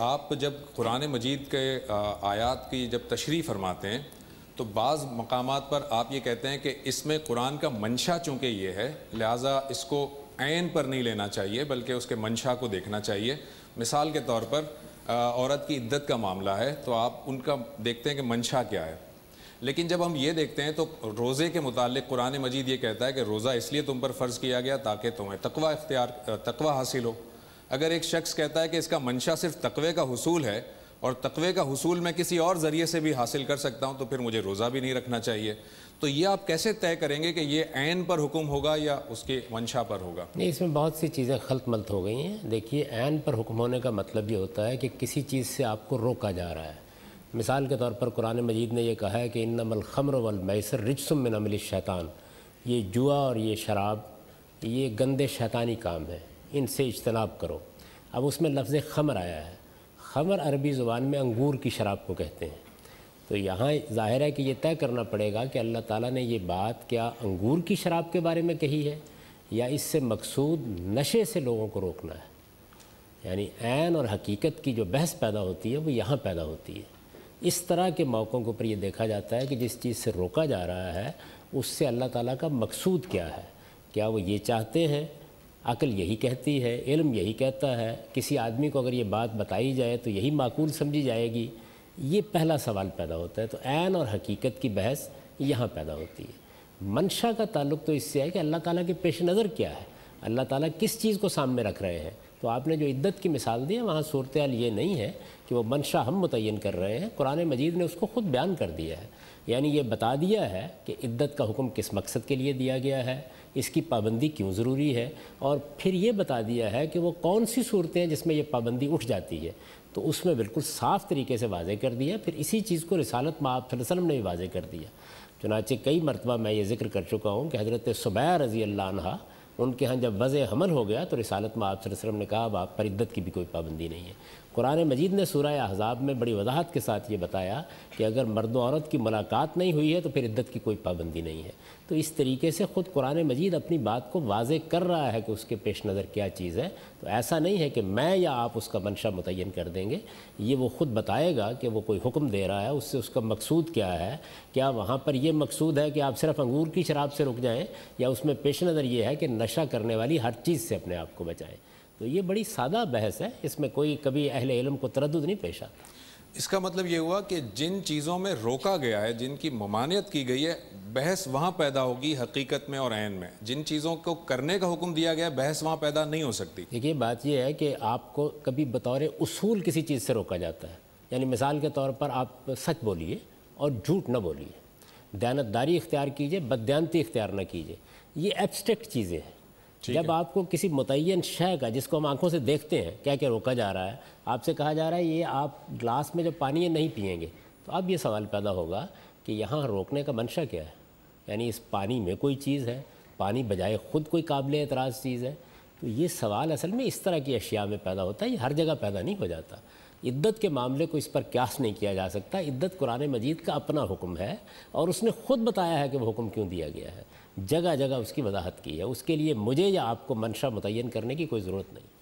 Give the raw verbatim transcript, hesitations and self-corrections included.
آپ جب قرآن مجید کے آیات کی جب تشریح فرماتے ہیں تو بعض مقامات پر آپ یہ کہتے ہیں کہ اس میں قرآن کا منشا چونکہ یہ ہے لہٰذا اس کو عین پر نہیں لینا چاہیے بلکہ اس کے منشا کو دیکھنا چاہیے. مثال کے طور پر عورت کی عدت کا معاملہ ہے تو آپ ان کا دیکھتے ہیں کہ منشا کیا ہے. لیکن جب ہم یہ دیکھتے ہیں تو روزے کے متعلق قرآن مجید یہ کہتا ہے کہ روزہ اس لیے تم پر فرض کیا گیا تاکہ تمہیں تقوی اختیار تقوی حاصل ہو. اگر ایک شخص کہتا ہے کہ اس کا منشا صرف تقوی کا حصول ہے اور تقوی کا حصول میں کسی اور ذریعے سے بھی حاصل کر سکتا ہوں تو پھر مجھے روزہ بھی نہیں رکھنا چاہیے. تو یہ آپ کیسے طے کریں گے کہ یہ عین پر حکم ہوگا یا اس کے منشا پر ہوگا؟ نہیں، اس میں بہت سی چیزیں خلط ملط ہو گئی ہیں. دیکھیے، عین پر حکم ہونے کا مطلب یہ ہوتا ہے کہ کسی چیز سے آپ کو روکا جا رہا ہے. مثال کے طور پر قرآن مجید نے یہ کہا ہے کہ انما الخمر والمیسر رجس من عمل الشیطان، یہ جوا اور یہ شراب یہ گندے شیطانی کام ہیں، ان سے اجتناب کرو. اب اس میں لفظ خمر آیا ہے. خمر عربی زبان میں انگور کی شراب کو کہتے ہیں. تو یہاں ظاہر ہے کہ یہ طے کرنا پڑے گا کہ اللہ تعالیٰ نے یہ بات کیا انگور کی شراب کے بارے میں کہی ہے یا اس سے مقصود نشے سے لوگوں کو روکنا ہے. یعنی عین اور حقیقت کی جو بحث پیدا ہوتی ہے وہ یہاں پیدا ہوتی ہے. اس طرح کے موقعوں کے اوپر یہ دیکھا جاتا ہے کہ جس چیز سے روکا جا رہا ہے اس سے اللہ تعالیٰ کا مقصود کیا ہے. کیا وہ یہ چاہتے ہیں؟ عقل یہی کہتی ہے، علم یہی کہتا ہے، کسی آدمی کو اگر یہ بات بتائی جائے تو یہی معقول سمجھی جائے گی. یہ پہلا سوال پیدا ہوتا ہے. تو عین اور حقیقت کی بحث یہاں پیدا ہوتی ہے. منشا کا تعلق تو اس سے ہے کہ اللہ تعالیٰ کے پیش نظر کیا ہے، اللہ تعالیٰ کس چیز کو سامنے رکھ رہے ہیں. تو آپ نے جو عدت کی مثال دی ہے وہاں صورتحال یہ نہیں ہے کہ وہ منشا ہم متعین کر رہے ہیں. قرآن مجید نے اس کو خود بیان کر دیا ہے. یعنی یہ بتا دیا ہے کہ عدت کا حکم کس مقصد کے لیے دیا گیا ہے، اس کی پابندی کیوں ضروری ہے، اور پھر یہ بتا دیا ہے کہ وہ کون سی صورتیں ہیں جس میں یہ پابندی اٹھ جاتی ہے. تو اس میں بالکل صاف طریقے سے واضح کر دیا. پھر اسی چیز کو رسالت مآب صلی اللہ علیہ وسلم نے بھی واضح کر دیا. چنانچہ کئی مرتبہ میں یہ ذکر کر چکا ہوں کہ حضرت سبیہ رضی اللہ عنہ ان کے ہاں جب وضع حمل ہو گیا تو رسالت مآب صلی اللہ علیہ وسلم نے کہا اب آپ پر عدت کی بھی کوئی پابندی نہیں ہے. قرآن مجید نے سورہ احزاب میں بڑی وضاحت کے ساتھ یہ بتایا کہ اگر مرد و عورت کی ملاقات نہیں ہوئی ہے تو پھر عدت کی کوئی پابندی نہیں ہے. تو اس طریقے سے خود قرآن مجید اپنی بات کو واضح کر رہا ہے کہ اس کے پیش نظر کیا چیز ہے. تو ایسا نہیں ہے کہ میں یا آپ اس کا منشا متعین کر دیں گے. یہ وہ خود بتائے گا کہ وہ کوئی حکم دے رہا ہے، اس سے اس کا مقصود کیا ہے. کیا وہاں پر یہ مقصود ہے کہ آپ صرف انگور کی شراب سے رک جائیں، یا اس میں پیش نظر یہ ہے کہ نشہ کرنے والی ہر چیز سے اپنے آپ کو بچائیں. تو یہ بڑی سادہ بحث ہے، اس میں کوئی کبھی اہل علم کو تردد نہیں پیش آتا. اس کا مطلب یہ ہوا کہ جن چیزوں میں روکا گیا ہے، جن کی ممانعت کی گئی ہے، بحث وہاں پیدا ہوگی حقیقت میں اور عین میں. جن چیزوں کو کرنے کا حکم دیا گیا بحث وہاں پیدا نہیں ہو سکتی. دیکھیے، بات یہ ہے کہ آپ کو کبھی بطور اصول کسی چیز سے روکا جاتا ہے. یعنی مثال کے طور پر آپ سچ بولیے اور جھوٹ نہ بولیے، دیانتداری اختیار کیجئے، بددیانتی اختیار نہ کیجئے. یہ ایبسٹریکٹ چیزیں ہیں. جب آپ کو کسی متعین شے کا جس کو ہم آنکھوں سے دیکھتے ہیں کیا کیا روکا جا رہا ہے، آپ سے کہا جا رہا ہے یہ آپ گلاس میں جو پانی ہے نہیں پئیں گے، تو اب یہ سوال پیدا ہوگا کہ یہاں روکنے کا منشا کیا ہے. یعنی اس پانی میں کوئی چیز ہے، پانی بجائے خود کوئی قابل اعتراض چیز ہے. تو یہ سوال اصل میں اس طرح کی اشیاء میں پیدا ہوتا ہے، یہ ہر جگہ پیدا نہیں ہو جاتا. عدت کے معاملے کو اس پر قیاس نہیں کیا جا سکتا. عدت قرآن مجید کا اپنا حکم ہے اور اس نے خود بتایا ہے کہ وہ حکم کیوں دیا گیا ہے. جگہ جگہ اس کی وضاحت کی ہے. اس کے لیے مجھے یا آپ کو منشا متعین کرنے کی کوئی ضرورت نہیں.